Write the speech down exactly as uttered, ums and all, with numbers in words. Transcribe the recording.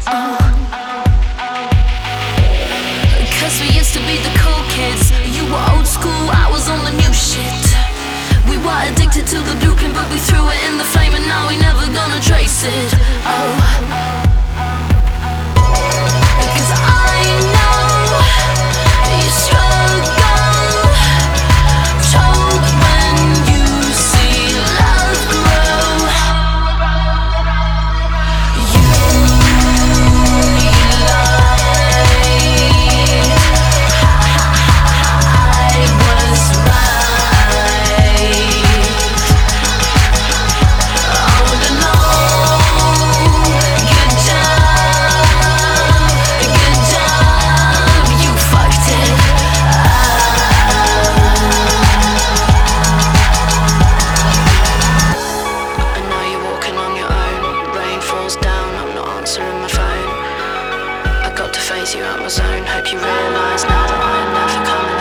Oh. Cause we used to be the cool kids. You were old school, I was on the new shit. We were addicted to the blueprint, but we threw it in the flame, and now we never gonna trace it. Oh. You out my zone. Hope you realise now that I'm never coming